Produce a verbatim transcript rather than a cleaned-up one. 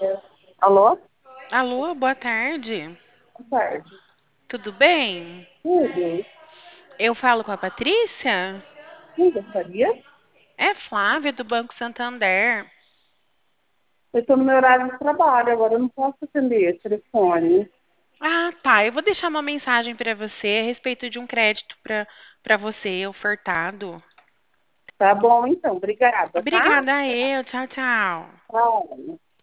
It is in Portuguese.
Alô? Alô, boa tarde. Boa tarde. Tudo bem? Tudo? Eu falo com a Patrícia? Quem gostaria? É Flávia do Banco Santander. Eu estou no meu horário de trabalho, agora eu não posso atender esse telefone. Ah, tá. Eu vou deixar uma mensagem para você a respeito de um crédito para para você ofertado. Tá bom, então. Obrigada, tá? Obrigada a eu. Tchau, tchau. Tchau.